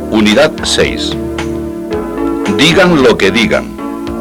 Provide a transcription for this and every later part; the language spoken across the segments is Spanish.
Unidad 6. Digan lo que digan.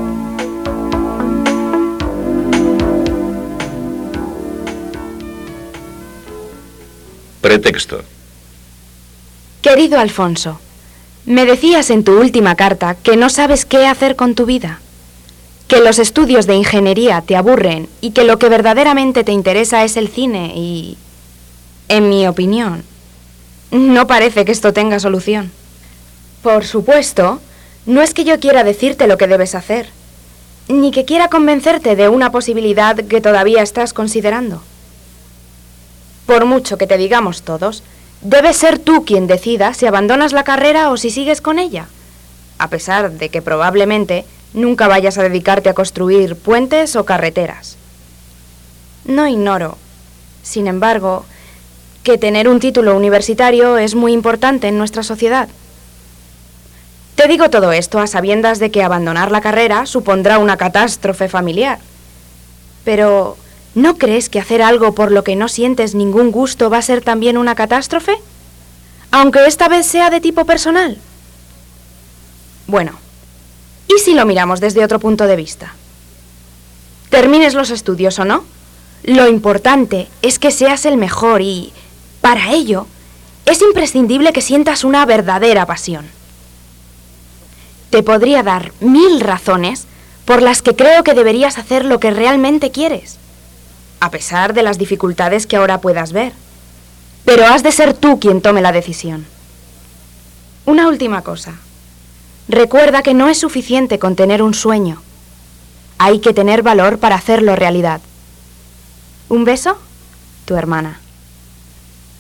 Pretexto. Querido Alfonso, me decías en tu última carta que no sabes qué hacer con tu vida, que los estudios de ingeniería te aburren y que lo que verdaderamente te interesa es el cine y, en mi opinión, no parece que esto tenga solución. Por supuesto, no es que yo quiera decirte lo que debes hacer, ni que quiera convencerte de una posibilidad que todavía estás considerando. Por mucho que te digamos todos, debes ser tú quien decida si abandonas la carrera o si sigues con ella, a pesar de que probablemente nunca vayas a dedicarte a construir puentes o carreteras. No ignoro, sin embargo, que tener un título universitario es muy importante en nuestra sociedad. Te digo todo esto a sabiendas de que abandonar la carrera supondrá una catástrofe familiar. Pero, ¿no crees que hacer algo por lo que no sientes ningún gusto va a ser también una catástrofe? Aunque esta vez sea de tipo personal. Bueno, ¿y si lo miramos desde otro punto de vista? Termines los estudios o no, lo importante es que seas el mejor y, para ello, es imprescindible que sientas una verdadera pasión. Te podría dar 1000 razones por las que creo que deberías hacer lo que realmente quieres, a pesar de las dificultades que ahora puedas ver. Pero has de ser tú quien tome la decisión. Una última cosa. Recuerda que no es suficiente con tener un sueño. Hay que tener valor para hacerlo realidad. Un beso, tu hermana.